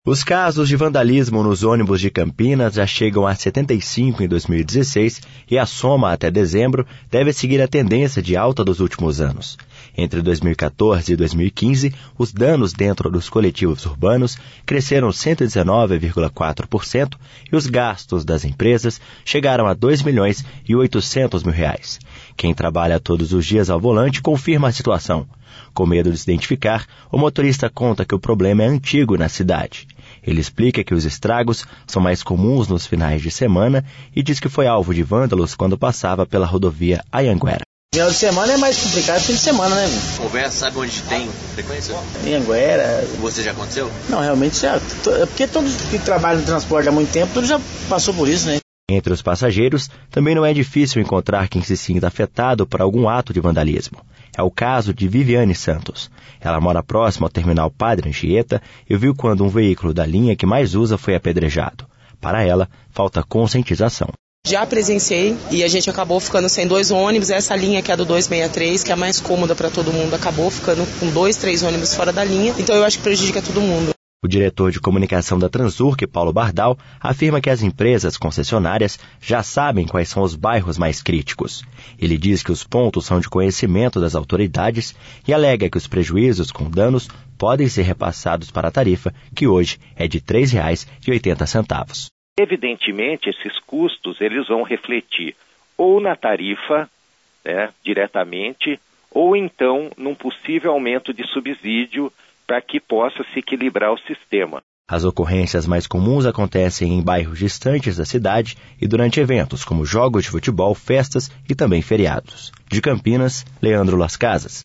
Os casos de vandalismo nos ônibus de Campinas já chegam a 75 em 2016 e a soma até dezembro deve seguir a tendência de alta dos últimos anos. Entre 2014 e 2015, os danos dentro dos coletivos urbanos cresceram 119,4% e os gastos das empresas chegaram a R$ 2.800.000. Quem trabalha todos os dias ao volante confirma a situação. Com medo de se identificar, o motorista conta que o problema é antigo na cidade. Ele explica que os estragos são mais comuns nos finais de semana e diz que foi alvo de vândalos quando passava pela rodovia Anhanguera. Final de semana é mais complicado que fim de semana, né? Conversa, sabe onde tem frequência? Anhanguera. Você já aconteceu? Não, realmente já. É porque todos que trabalham no transporte há muito tempo, já passou por isso, né? Entre os passageiros, também não é difícil encontrar quem se sinta afetado por algum ato de vandalismo. É o caso de Viviane Santos. Ela mora próximo ao terminal Padre Anchieta e viu quando um veículo da linha que mais usa foi apedrejado. Para ela, falta conscientização. Já presenciei e a gente acabou ficando sem 2 ônibus. Essa linha que é do 263, que é a mais cômoda para todo mundo, acabou ficando com 2, 3 ônibus fora da linha. Então eu acho que prejudica todo mundo. O diretor de comunicação da Transurc, Paulo Bardal, afirma que as empresas concessionárias já sabem quais são os bairros mais críticos. Ele diz que os pontos são de conhecimento das autoridades e alega que os prejuízos com danos podem ser repassados para a tarifa, que hoje é de R$ 3,80. Evidentemente, esses custos eles vão refletir ou na tarifa, diretamente, ou então num possível aumento de subsídio para que possa se equilibrar o sistema. As ocorrências mais comuns acontecem em bairros distantes da cidade e durante eventos como jogos de futebol, festas e também feriados. De Campinas, Leandro Las Casas.